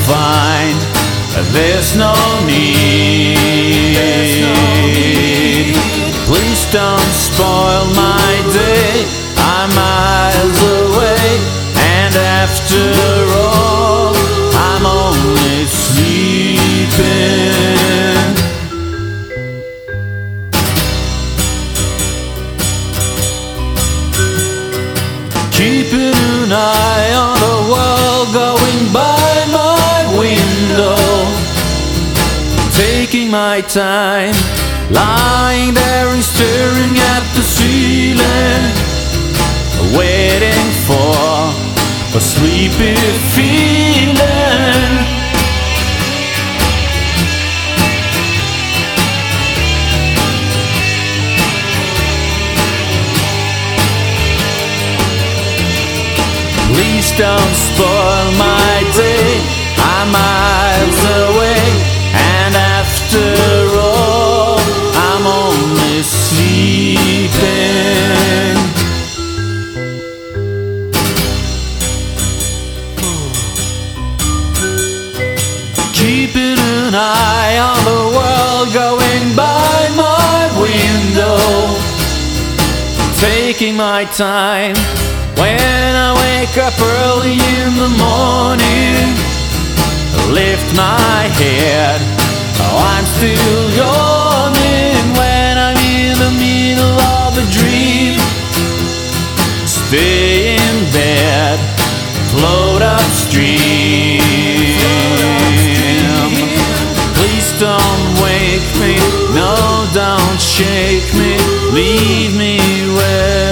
find there's no need. Please don't spoil my day, I'm miles away, and after all, I'm only sleeping. Keeping an eye on the world going by my window, taking my time, lying there and staring at the ceiling, waiting for a sleepy feeling. Please don't spoil my day, I'm miles away, and after all, I'm only sleeping. Keeping an eye on the world going by my window, taking my time. When I wake up early in the morning, lift my head, oh, I'm still yawning. When I'm in the middle of a dream, stay in bed, float upstream. Please don't wake me, no, don't shake me, leave me where